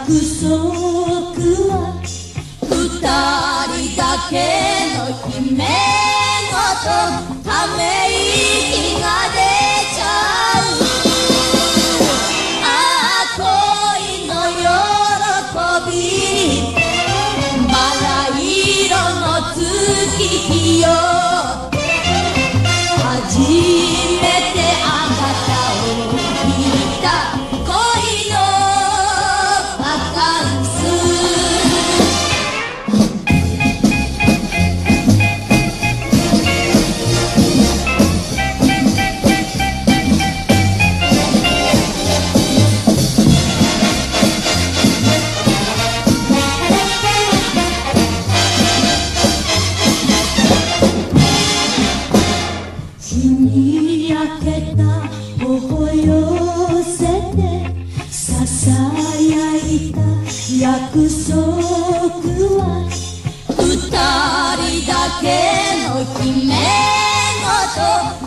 束は二人だけの姫ごとため息が出ちゃう。ああ恋の喜びバラ色の月日よ、初めてあなたを見た恋のバカンス。日に焼けた頬寄せてささやいた約束は二人だけの姫ごと